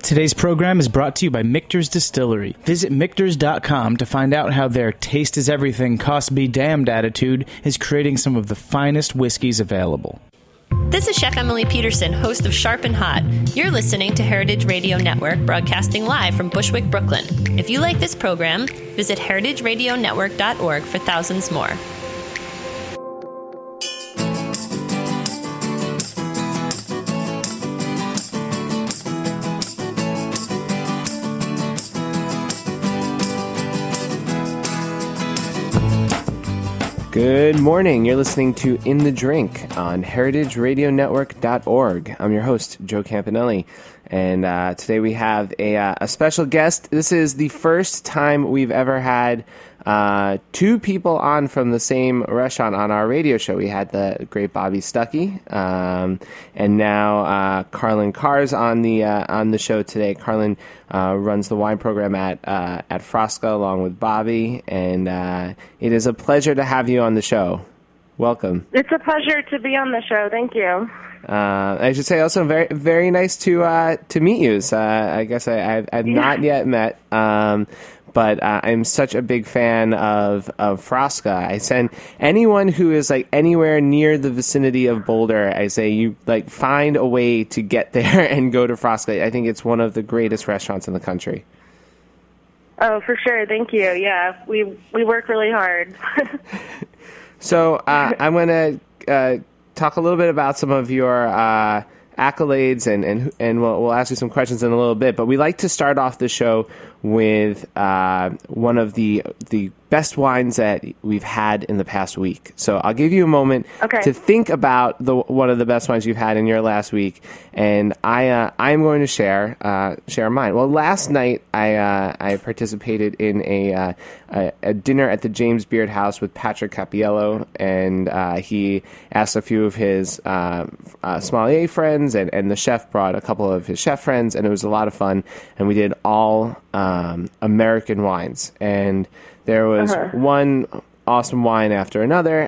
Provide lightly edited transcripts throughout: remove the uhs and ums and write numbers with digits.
Today's program is brought to you by Michter's Distillery. Visit Michters.com to find out how their taste is everything, cost be damned attitude is creating some of the finest whiskeys available. This is Chef Emily Peterson, host of Sharp and Hot. You're listening to Heritage Radio Network, broadcasting live from Bushwick, Brooklyn. If you like this program, visit heritageradionetwork.org for thousands more. Good morning. You're listening to In the Drink on heritageradionetwork.org. I'm your host, Joe Campanelli, and today we have a special guest. This is the first time we've ever had two people on from the same restaurant on our radio show. We had the great Bobby Stuckey, and now Carlin Carr's on the show today. Carlin runs the wine program at Frasca along with Bobby, and it is a pleasure to have you on the show. Welcome. It's a pleasure to be on the show. Thank you. I should say also very, very nice to meet you. So, I guess I've not yet met, but I'm such a big fan of Frasca. I send anyone who is like anywhere near the vicinity of Boulder, I say you like find a way to get there and go to Frasca. I think it's one of the greatest restaurants in the country. Oh, for sure. Thank you. Yeah, we work really hard. So I'm going to talk a little bit about some of your accolades, and we'll ask you some questions in a little bit. But we like to start off the show with one of the best wines that we've had in the past week. So I'll give you a moment to think about one of the best wines you've had in your last week, and I'm going to share mine. Well, last night I participated in a dinner at the James Beard House with Patrick Cappiello, and he asked a few of his sommelier friends, and the chef brought a couple of his chef friends, and it was a lot of fun. And we did all American wines, and there was one awesome wine after another,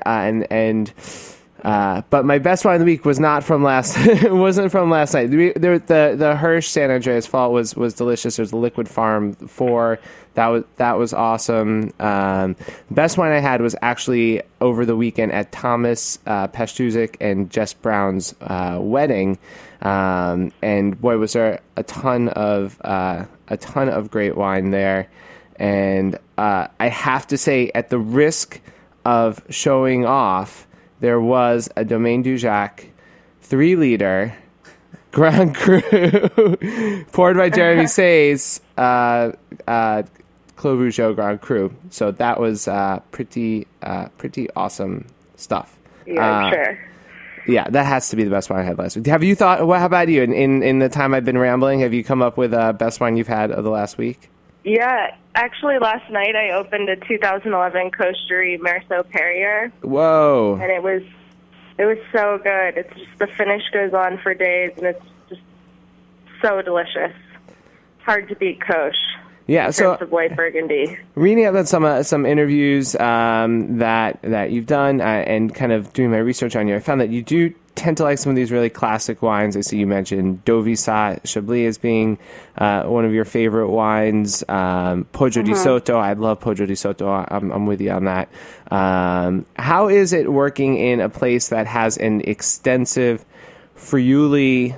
but my best wine of the week was not from last. It wasn't from last night. The Hirsch San Andreas Fault was delicious. There's the Liquid Farm 4. That was awesome. The best wine I had was actually over the weekend at Thomas Paszczuk and Jess Brown's wedding, and boy, was there a ton of great wine there. And I have to say, at the risk of showing off, there was a Domaine Dujac 3-liter Grand Cru poured by Jeremy Sayes, Clos Vougeot Grand Cru. So that was pretty awesome stuff. Yeah, sure. Yeah, that has to be the best wine I had last week. Have you thought? How about you? In the time I've been rambling, have you come up with best wine you've had of the last week? Yeah, actually last night I opened a 2011 Costerie Merceau Perrier. Whoa. And it was so good. It's just, the finish goes on for days, and it's just so delicious. Hard to beat Koch. Yeah, in terms of white Burgundy. Reading about some interviews that you've done and kind of doing my research on you, I found that you do tend to like some of these really classic wines. I see you mentioned Dovisat Chablis as being one of your favorite wines. Poggio di Sotto, I love Poggio di Sotto. I'm with you on that. How is it working in a place that has an extensive Friuli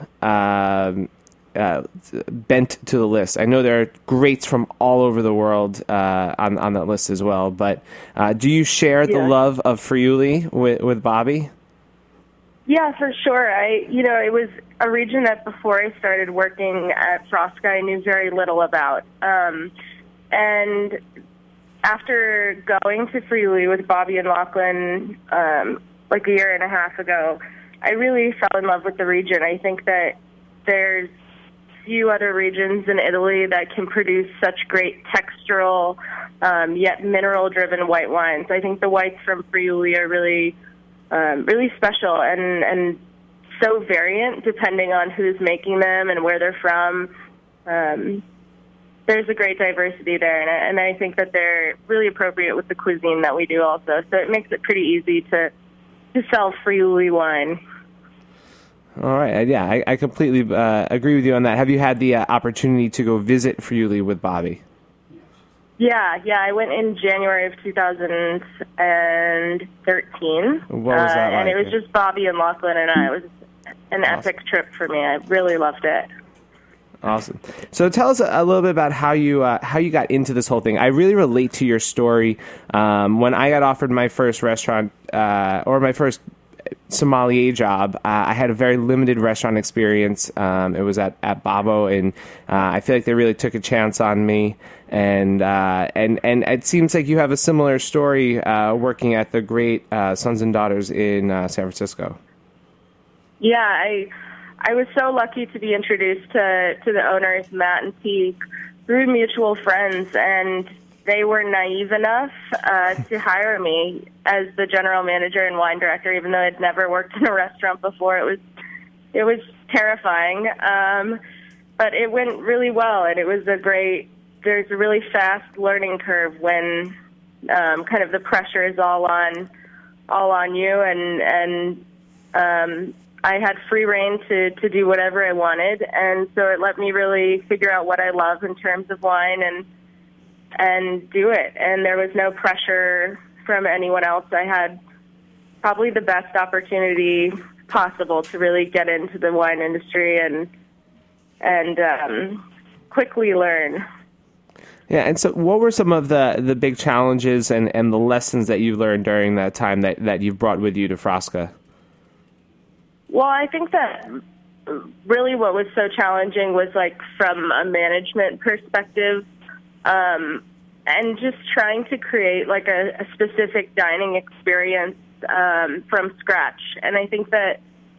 bent to the list? I know there are greats from all over the world on that list as well, but do you share the love of Friuli with Bobby? Yeah, for sure. It was a region that before I started working at Frasca, I knew very little about. And after going to Friuli with Bobby and Lachlan like a year and a half ago, I really fell in love with the region. I think that there's few other regions in Italy that can produce such great textural yet mineral-driven white wines. I think the whites from Friuli are really special and so variant depending on who's making them and where they're from. There's a great diversity there, and I think that they're really appropriate with the cuisine that we do also. So it makes it pretty easy to sell Friuli wine. All right. Yeah, I completely agree with you on that. Have you had the opportunity to go visit Friuli with Bobby? Yeah, I went in January of 2013. What was that like? And it was just Bobby and Lachlan and I. It was an epic trip for me. I really loved it. Awesome. So tell us a little bit about how you got into this whole thing. I really relate to your story. When I got offered my first restaurant or my first sommelier job, I had a very limited restaurant experience. It was at Babbo, and I feel like they really took a chance on me. And it seems like you have a similar story working at the great Sons and Daughters in San Francisco. Yeah, I was so lucky to be introduced to the owners, Matt and Teague, through mutual friends, and they were naive enough to hire me as the general manager and wine director, even though I'd never worked in a restaurant before. It was terrifying, but it went really well, and it was there's a really fast learning curve when kind of the pressure is all on you, and I had free reign to do whatever I wanted, and so it let me really figure out what I love in terms of wine and do it. And there was no pressure from anyone else. I had probably the best opportunity possible to really get into the wine industry and quickly learn. Yeah, and so what were some of the big challenges and the lessons that you learned during that time that you've brought with you to Frasca? Well, I think that really what was so challenging was like from a management perspective, and just trying to create like a specific dining experience from scratch. And I think that,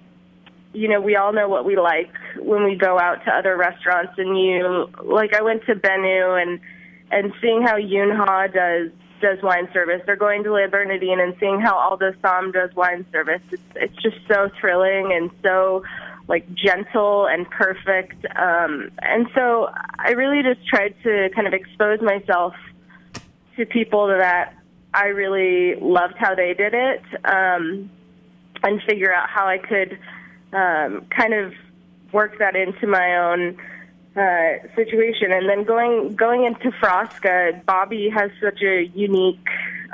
we all know what we like when we go out to other restaurants, and I went to Benu and seeing how Yunha does wine service, or going to Le Bernardin and seeing how Aldo Sam does wine service. It's just so thrilling and so like gentle and perfect. And so I really just tried to kind of expose myself to people that I really loved how they did it, and figure out how I could kind of work that into my own situation. And then going into Frasca, Bobby has such a unique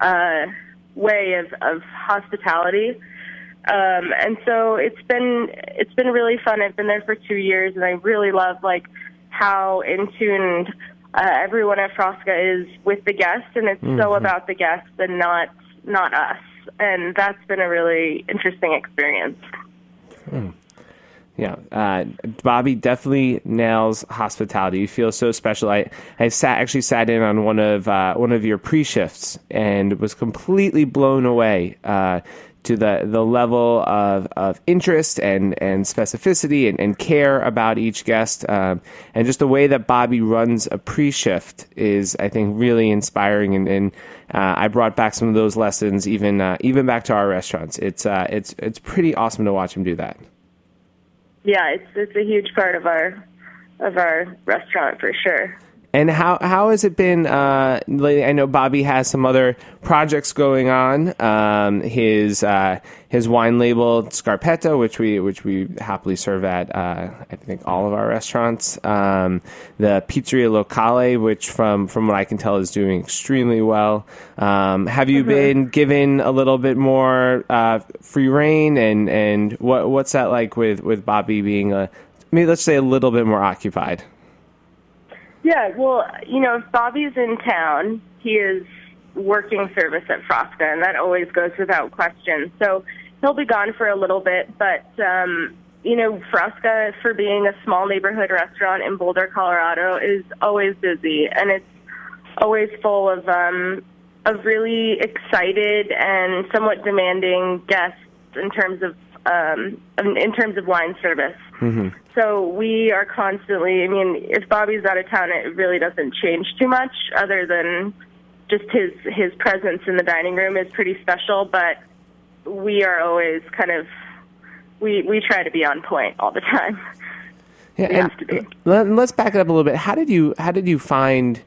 way of hospitality, and so it's been really fun. I've been there for 2 years, and I really love like how in tuned everyone at Frasca is with the guests, and it's so about the guests and not us. And that's been a really interesting experience. Yeah, Bobby definitely nails hospitality. You feel so special. I actually sat in on one of your pre-shifts and was completely blown away to the level of interest and specificity and care about each guest, and just the way that Bobby runs a pre-shift is, I think, really inspiring. And I brought back some of those lessons even back to our restaurants. It's pretty awesome to watch him do that. Yeah, it's a huge part of our restaurant for sure. And how has it been lately? I know Bobby has some other projects going on. His wine label Scarpetta, which we happily serve at I think all of our restaurants. The Pizzeria Locale, which from what I can tell is doing extremely well. Have you been given a little bit more free reign, and what's that like with Bobby being let's say a little bit more occupied? Yeah, well, if Bobby's in town, he is working service at Frasca, and that always goes without question. So he'll be gone for a little bit, but, Frasca, for being a small neighborhood restaurant in Boulder, Colorado, is always busy, and it's always full of really excited and somewhat demanding guests in terms of wine service. Mm-hmm. So we are constantly, if Bobby's out of town, it really doesn't change too much other than just his presence in the dining room is pretty special, but we are always kind of, we try to be on point all the time. Yeah, we have to be. Let's back it up a little bit. How did you find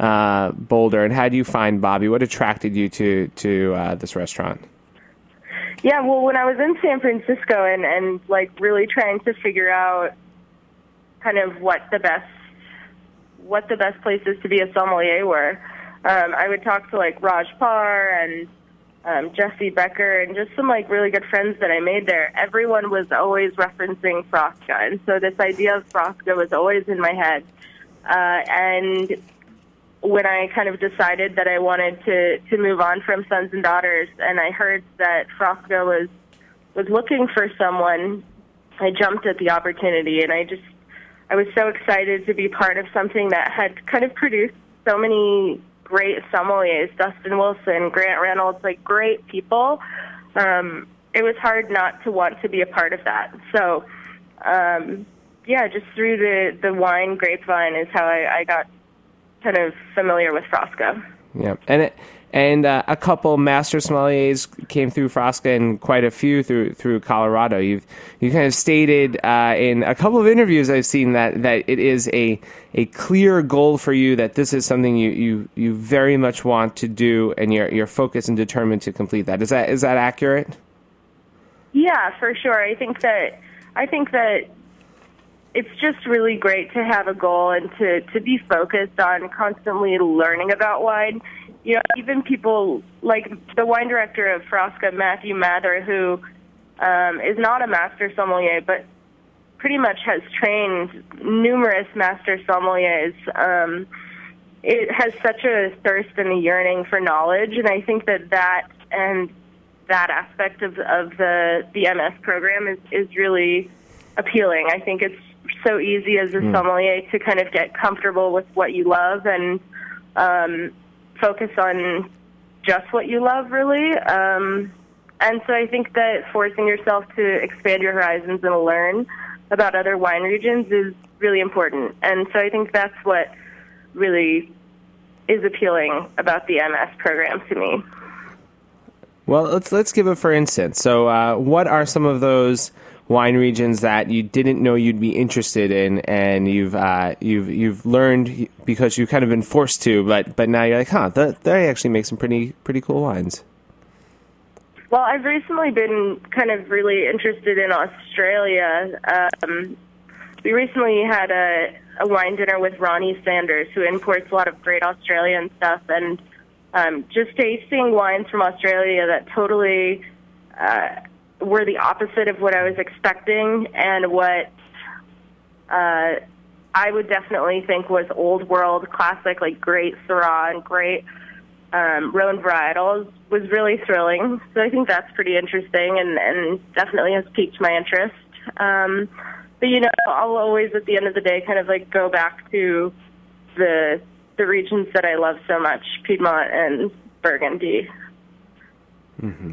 Boulder, and how did you find Bobby? What attracted you to this restaurant? Yeah, well, when I was in San Francisco and like really trying to figure out kind of what the best places to be a sommelier were, I would talk to like Raj Parr and Jesse Becker and just some like really good friends that I made there. Everyone was always referencing Frasca, and so this idea of Frasca was always in my head. And when I kind of decided that I wanted to move on from Sons and Daughters, and I heard that Frasca was looking for someone, I jumped at the opportunity, and I was so excited to be part of something that had kind of produced so many great sommeliers, Dustin Wilson, Grant Reynolds, like great people. It was hard not to want to be a part of that. So, just through the wine grapevine is how I got kind of familiar with Frasca. Yeah, and a couple master sommeliers came through Frasca, and quite a few through Colorado. You kind of stated in a couple of interviews I've seen that it is a clear goal for you, that this is something you very much want to do, and you're focused and determined to complete that. Is that accurate? Yeah, for sure. I think that it's just really great to have a goal and to be focused on constantly learning about wine. You know, even people like the wine director of Frasca, Matthew Mather, who is not a master sommelier, but pretty much has trained numerous master sommeliers. It has such a thirst and a yearning for knowledge, and I think that aspect of the MS program is really appealing. I think it's so easy as a sommelier to kind of get comfortable with what you love and focus on just what you love, really. And so I think that forcing yourself to expand your horizons and learn about other wine regions is really important. And so I think that's what really is appealing about the MS program to me. Well, let's give it for instance. So what are some of those wine regions that you didn't know you'd be interested in, and you've learned because you've kind of been forced to, but now you're like, they actually make some pretty cool wines? Well, I've recently been kind of really interested in Australia. We recently had a wine dinner with Ronnie Sanders, who imports a lot of great Australian stuff, and just tasting wines from Australia that totally were the opposite of what I was expecting, and what I would definitely think was old world classic, like great Syrah and great Rhone varietals, was really thrilling. So I think that's pretty interesting and definitely has piqued my interest. But, you know, I'll always, at the end of the day, kind of like go back to the regions that I love so much, Piedmont and Burgundy. Mm-hmm.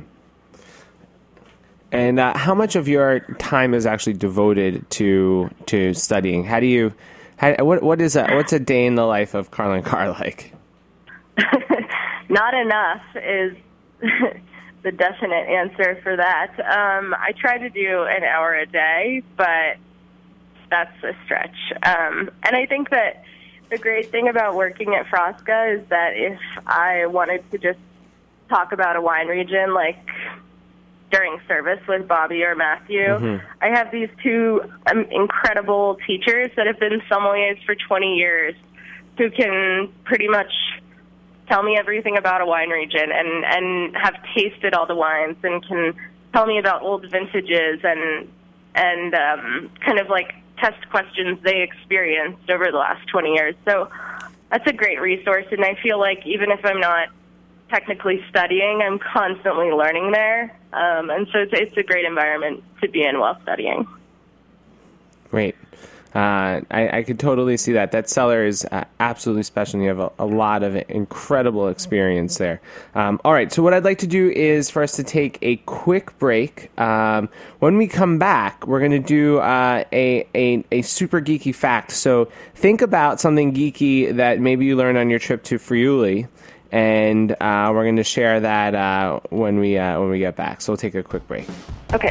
And how much of your time is actually devoted to studying? What's a day in the life of Carlin Carr like? Not enough is the definite answer for that. I try to do an hour a day, but that's a stretch. And I think that the great thing about working at Frasca is that if I wanted to just talk about a wine region, like during service with Bobby or Matthew, I have these two incredible teachers that have been sommeliers for 20 years who can pretty much tell me everything about a wine region and have tasted all the wines and can tell me about old vintages and kind of like test questions they experienced over the last 20 years. So that's a great resource, and I feel like even if I'm not technically studying, I'm constantly learning there. And so it's a great environment to be in while studying. Great. I could totally see that. That cellar is absolutely special, and you have a lot of incredible experience there. All right, so what I'd like to do is for us to take a quick break. When we come back, we're going to do a super geeky fact. So think about something geeky that maybe you learned on your trip to Friuli, and we're going to share that when we get back. So we'll take a quick break. Okay.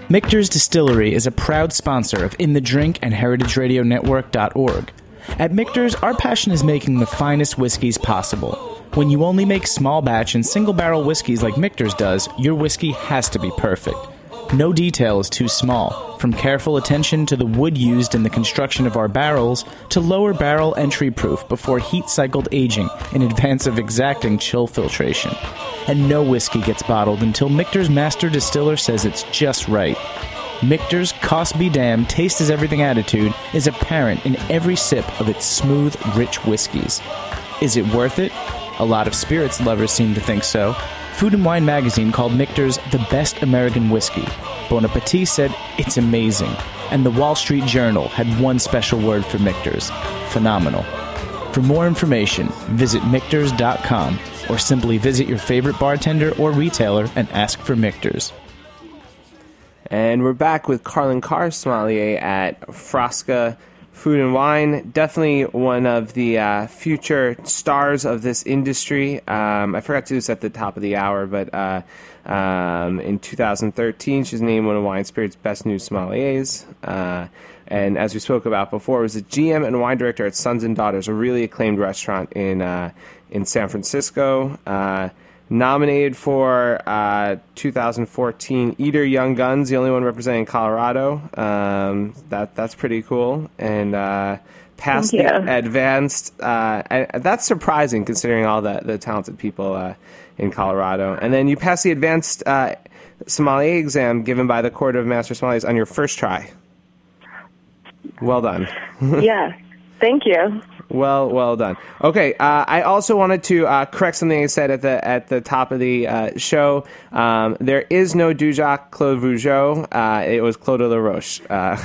Michter's Distillery is a proud sponsor of In the Drink and HeritageRadioNetwork.org. At Michter's, our passion is making the finest whiskeys possible. When you only make small batch and single barrel whiskeys like Michter's does, your whiskey has to be perfect. No detail is too small, from careful attention to the wood used in the construction of our barrels to lower barrel entry proof before heat-cycled aging in advance of exacting chill filtration. And no whiskey gets bottled until Michter's master distiller says it's just right. Michter's cost be damned, taste is everything attitude is apparent in every sip of its smooth, rich whiskeys. Is it worth it? A lot of spirits lovers seem to think so. Food and Wine magazine called Michter's the best American whiskey. Bon Appetit said it's amazing. And the Wall Street Journal had one special word for Michter's: phenomenal. For more information, visit Michters.com or simply visit your favorite bartender or retailer and ask for Michter's. And we're back with Carlin Carr, sommelier at Frasca Food and Wine. Definitely one of the future stars of this industry. I forgot to do this at the top of the hour, but in 2013, she's named one of Wine Spirit's best new sommeliers. And as we spoke about before, was a GM and wine director at Sons and Daughters, a really acclaimed restaurant in San Francisco. Nominated for 2014 Eater Young Guns, the only one representing Colorado. That's pretty cool. And passed the advanced. That's surprising considering all the talented people in Colorado. And then you passed the advanced sommelier exam given by the Court of Master Sommeliers on your first try. Well done. Yeah, thank you. Well done. Okay, I also wanted to correct something I said at the top of the show. There is no Dujac Claude Vougeot. It was Claude Laroche.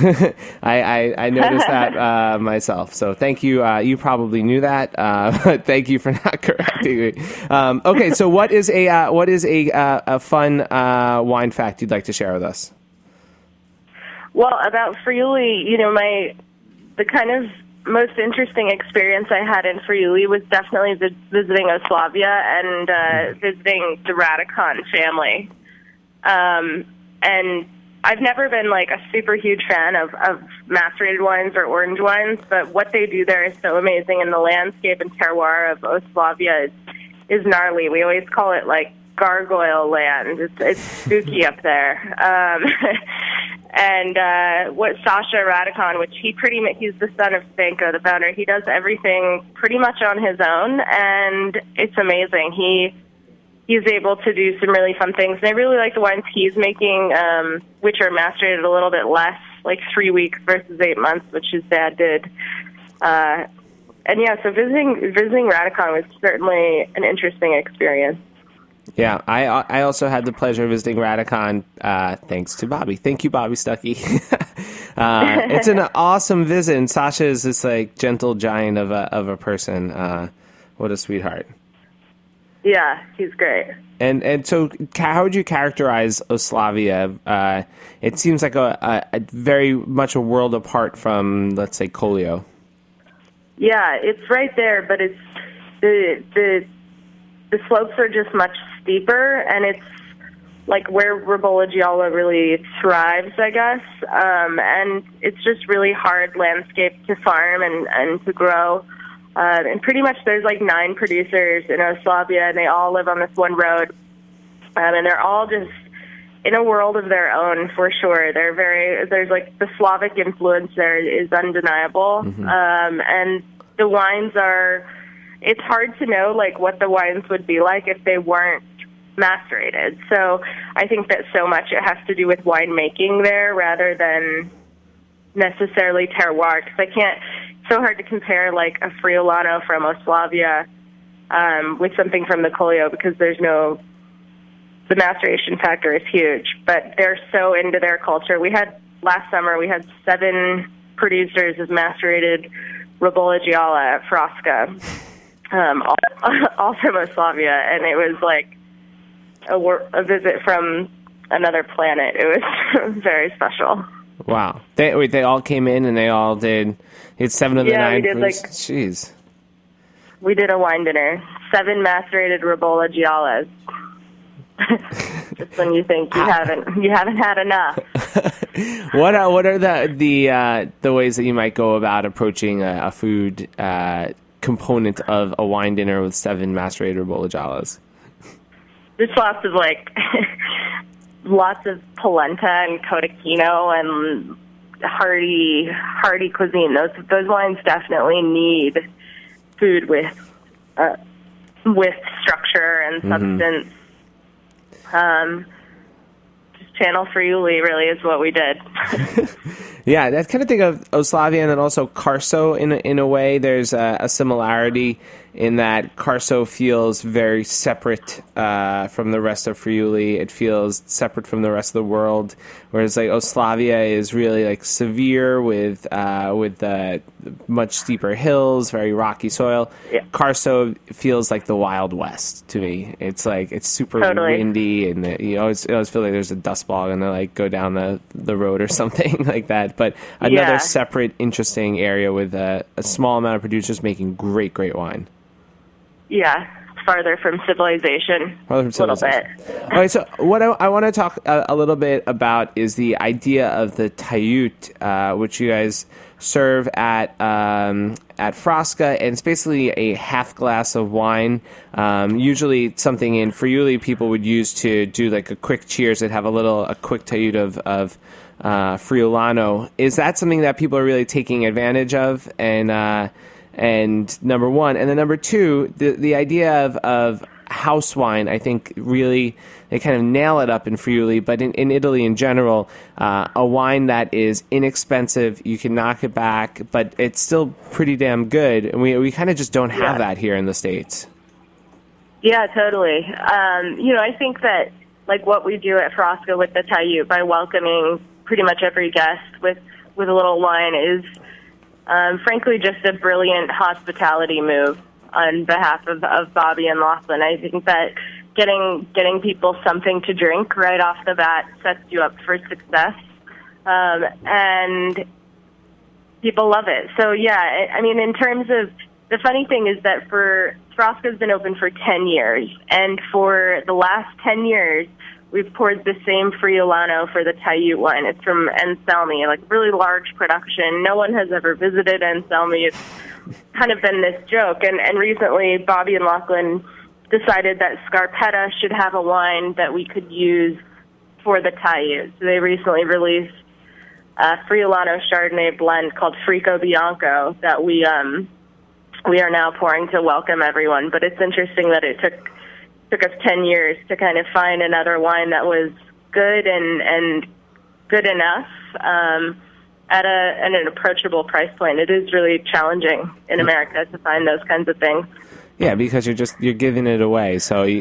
I noticed that myself. So thank you. You probably knew that. But thank you for not correcting me. Okay, so what is a fun wine fact you'd like to share with us? Well, about Friuli, the kind of most interesting experience I had in Friuli was definitely visiting Oslavia and visiting the Radikon family. And I've never been like a super huge fan of macerated wines or orange wines, but what they do there is so amazing, and the landscape and terroir of Oslavia is gnarly. We always call it like gargoyle land. It's spooky up there. And what Sasha Radikon, which he's the son of Stanko, the founder, he does everything pretty much on his own, and it's amazing. He's able to do some really fun things. And I really like the wines he's making, which are macerated a little bit less, like 3 weeks versus 8 months, which his dad did. And yeah, so visiting Radikon was certainly an interesting experience. Yeah, I also had the pleasure of visiting Radikon, thanks to Bobby. Thank you, Bobby Stuckey. It's an awesome visit, and Sasha is this like gentle giant of a person. What a sweetheart. Yeah, he's great. And so, how would you characterize Oslavia? It seems like a very much a world apart from, let's say, Kolio. Yeah, it's right there, but it's the slopes are just much steeper, and it's like where Ribolla Gialla really thrives, I guess. And it's just really hard landscape to farm and to grow. And pretty much there's like 9 producers in Oslavia, and they all live on this one road. And they're all just in a world of their own, for sure. There's like the Slavic influence there is undeniable. Mm-hmm. And the wines it's hard to know like what the wines would be like if they weren't macerated. So I think that so much it has to do with winemaking there rather than necessarily terroir, because it's so hard to compare like a Friulano from Oslavia with something from the Kolio, because the maceration factor is huge, but they're so into their culture. Last summer we had 7 producers of macerated Ribolla Gialla at Frasca, all from Oslavia, and it was like a visit from another planet. It was very special. Wow. They all came in and they all did. It's 7 of the 9. Yeah, we did Jeez. We did a wine dinner. 7 macerated Ribolla Giallas. just when you think you haven't had enough. What are the ways that you might go about approaching a food component of a wine dinner with 7 macerated Bolagialas? There's lots of polenta and cotechino and hearty cuisine. Those wines definitely need food with structure and substance. Just channel Friuli really is what we did. Yeah, that kind of think of Oslavia and then also Carso in a way. There's a similarity in that Carso feels very separate from the rest of Friuli. It feels separate from the rest of the world, whereas like Oslavia is really like severe with much steeper hills, very rocky soil. Yeah. Carso feels like the Wild West to me. It's like it's super windy, and you always feel like there's a dust ball and they like go down the road or something like that. But another separate, interesting area with a small amount of producers making great wine. Yeah, farther from civilization. A little bit. All right, so what I want to talk a little bit about is the idea of the Tayut, which you guys serve at Frasca, and it's basically a half glass of wine. Usually something in Friuli people would use to do like a quick cheers. They'd have a quick Tayut of Friulano. Is that something that people are really taking advantage of? And number one, and then number two, the idea of house wine, I think really they kind of nail it up in Friuli, but in Italy in general, a wine that is inexpensive, you can knock it back, but it's still pretty damn good. And we kind of just don't have that here in the States. Yeah, totally. I think that like what we do at Frasca with the Tayut by welcoming pretty much every guest with a little wine is frankly just a brilliant hospitality move on behalf of Bobby and Lachlan. I think that getting people something to drink right off the bat sets you up for success, and people love it. So yeah, I mean, in terms of the funny thing is that Frasca's been open for 10 years, and for the last 10 years, we've poured the same Friulano for the Tayut wine. It's from Anselmi, like really large production. No one has ever visited Anselmi. It's kind of been this joke. And recently, Bobby and Lachlan decided that Scarpetta should have a wine that we could use for the Tayut. So they recently released a Friulano Chardonnay blend called Frico Bianco that we are now pouring to welcome everyone. But it's interesting that it took us 10 years to kind of find another wine that was good and good enough at an approachable price point. It is really challenging in America to find those kinds of things. Yeah, because you're giving it away. So the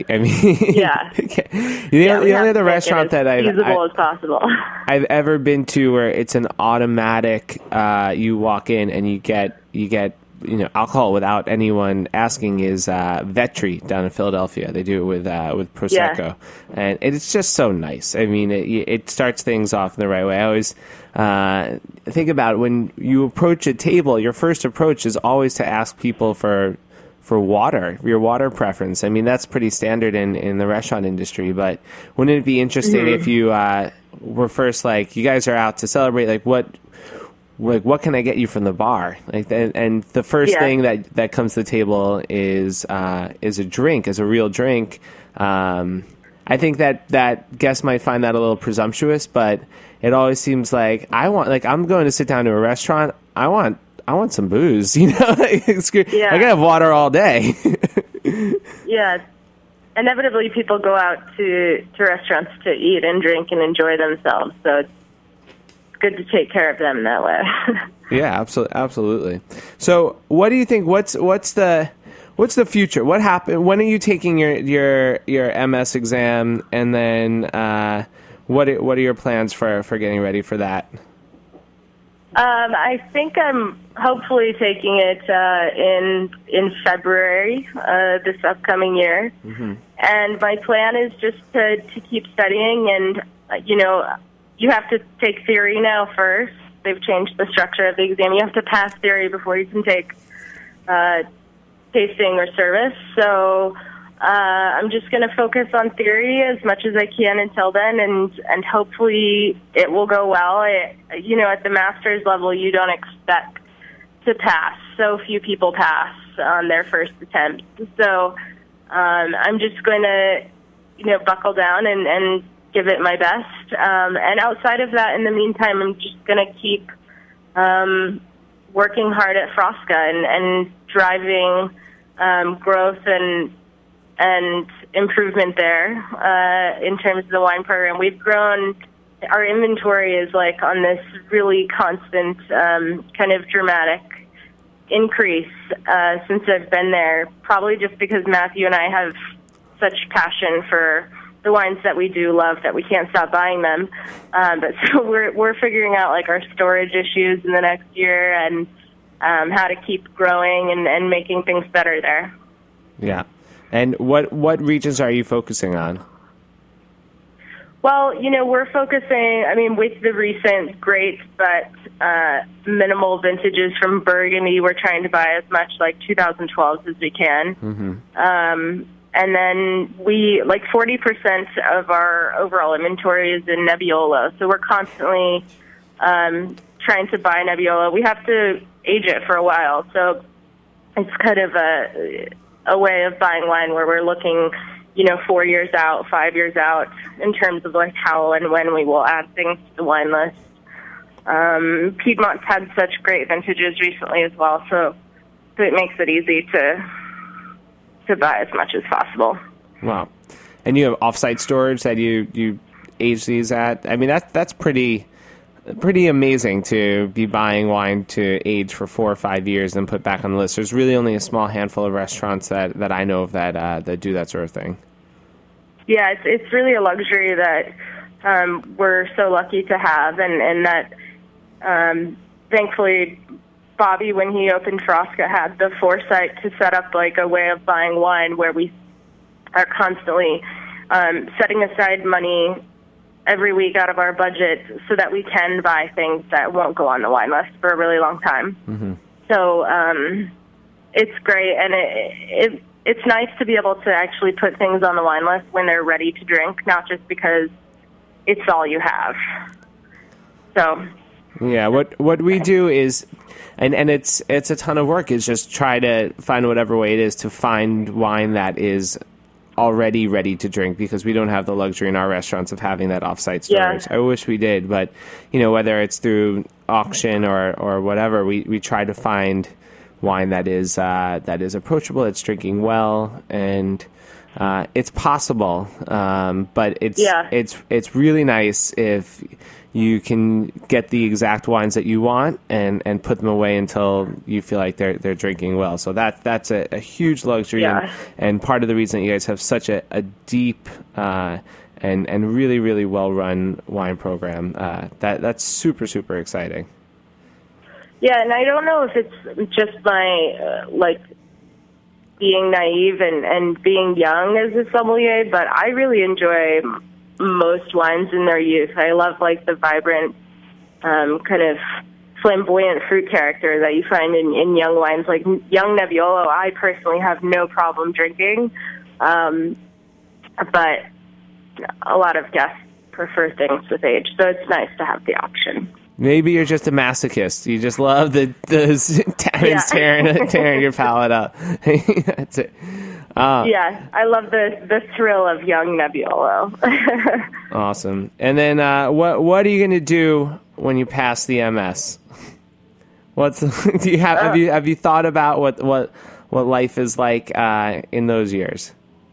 only other restaurant that I've ever been to where it's an automatic. You walk in and you get alcohol without anyone asking is Vetri down in Philadelphia. They do it with Prosecco, and it's just so nice. I mean, it starts things off in the right way. I always think about when you approach a table, your first approach is always to ask people for water, your water preference. I mean, that's pretty standard in the restaurant industry, but wouldn't it be interesting if you were first like, you guys are out to celebrate, like what can I get you from the bar? Like, and the first thing that comes to the table is a drink, is a real drink. I think that guests might find that a little presumptuous, but it always seems like I'm going to sit down to a restaurant. I want some booze, I gotta have water all day. Yeah. Inevitably, people go out to restaurants to eat and drink and enjoy themselves. So it's good to take care of them that way. Yeah, absolutely. So, what do you think? What's the future? What happened? When are you taking your MS exam? And then, what are your plans for getting ready for that? I think I'm hopefully taking it in February this upcoming year. Mm-hmm. And my plan is just to keep studying. And, you have to take theory now first. They've changed the structure of the exam. You have to pass theory before you can take tasting or service. So I'm just going to focus on theory as much as I can until then, and hopefully it will go well. At the master's level, you don't expect to pass. So few people pass on their first attempt. So I'm just going to, buckle down and give it my best. And outside of that, in the meantime, I'm just going to keep working hard at Frosca and driving growth and improvement there in terms of the wine program. We've grown. Our inventory is like on this really constant kind of dramatic increase since I've been there, probably just because Matthew and I have such passion for the wines that we do love that we can't stop buying them. But so we're figuring out like our storage issues in the next year and how to keep growing and making things better there. Yeah. And what regions are you focusing on? Well, we're focusing, with the recent great but minimal vintages from Burgundy, we're trying to buy as much like 2012s as we can. Mm-hmm. And then 40% of our overall inventory is in Nebbiolo. So we're constantly trying to buy Nebbiolo. We have to age it for a while. So it's kind of a way of buying wine where we're looking, 4 years out, 5 years out in terms of like how and when we will add things to the wine list. Piedmont's had such great vintages recently as well, so it makes it easy to buy as much as possible. Wow. And you have off-site storage that you age these at? I mean, that's pretty amazing to be buying wine to age for 4 or 5 years and put back on the list. There's really only a small handful of restaurants that I know of that do that sort of thing. Yeah, it's really a luxury that we're so lucky to have, and that thankfully Bobby, when he opened Frosca, had the foresight to set up like a way of buying wine where we are constantly setting aside money every week out of our budget so that we can buy things that won't go on the wine list for a really long time. Mm-hmm. So it's great, and it's nice to be able to actually put things on the wine list when they're ready to drink, not just because it's all you have. So yeah, what we do is, and it's a ton of work, is just try to find whatever way it is to find wine that is already ready to drink, because we don't have the luxury in our restaurants of having that off-site storage. Yeah. I wish we did, but whether it's through auction or whatever, we try to find wine that is approachable, it's drinking well, and it's possible. But it's really nice if you can get the exact wines that you want and put them away until you feel like they're drinking well. So that's a huge luxury, yeah. and part of the reason that you guys have such a deep and really, really well-run wine program. That's super, super exciting. Yeah, and I don't know if it's just my being naive and being young as a sommelier, but I really enjoy most wines in their youth. I love the vibrant, kind of flamboyant fruit character that you find in young wines. Like young Nebbiolo, I personally have no problem drinking, but a lot of guests prefer things with age, so it's nice to have the option. Maybe you're just a masochist. You just love the tannins tearing your palate up. That's it. Yeah, I love the thrill of young Nebbiolo. Awesome. And then what are you going to do when you pass the MS? Have you thought about what life is like in those years?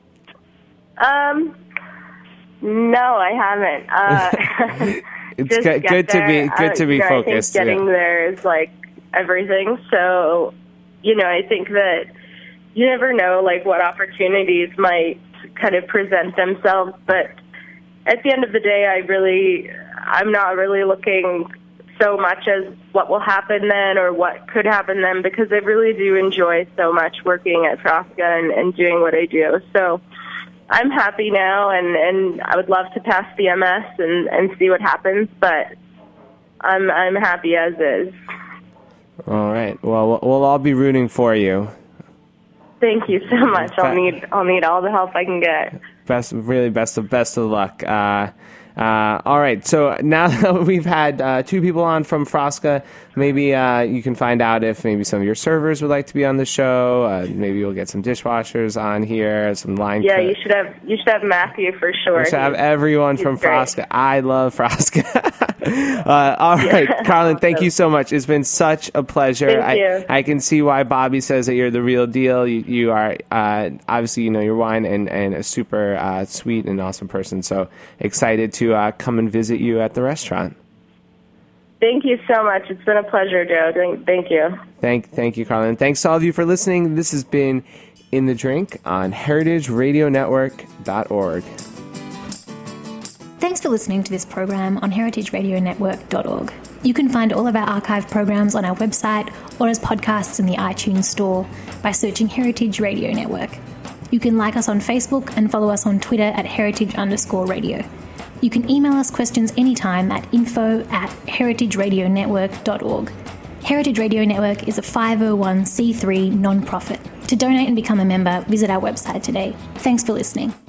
No, I haven't. It's good to be focused. I think getting there is everything. So, I think that you never know what opportunities might kind of present themselves. But at the end of the day, I'm not really looking so much as what will happen then or what could happen then, because I really do enjoy so much working at Frosca and doing what I do. So I'm happy now, and I would love to pass the MS and see what happens, but I'm happy as is. All right. Well, we'll all be rooting for you. Thank you so much. I'll need all the help I can get. Best of luck. All right, so now that we've had 2 people on from Frosca, maybe you can find out if maybe some of your servers would like to be on the show. Maybe you'll get some dishwashers on here, some line. Yeah, you should have Matthew for sure. You should have everyone from Frosca. I love Frosca. All right, Carlin, thank you so much. It's been such a pleasure. Thank you. I can see why Bobby says that you're the real deal. You are obviously, you know your wine, and a super sweet and awesome person. So excited to come and visit you at the restaurant. Thank you so much. It's been a pleasure, Joe. Thank you. Thank you, Carlin. Thanks to all of you for listening. This has been In the Drink on heritageradionetwork.org. Thanks for listening to this program on heritageradionetwork.org. You can find all of our archive programs on our website or as podcasts in the iTunes store by searching Heritage Radio Network. You can like us on Facebook and follow us on Twitter at @heritage_radio. You can email us questions anytime at info@heritageradionetwork.org. Heritage Radio Network is a 501c3 non-profit. To donate and become a member, visit our website today. Thanks for listening.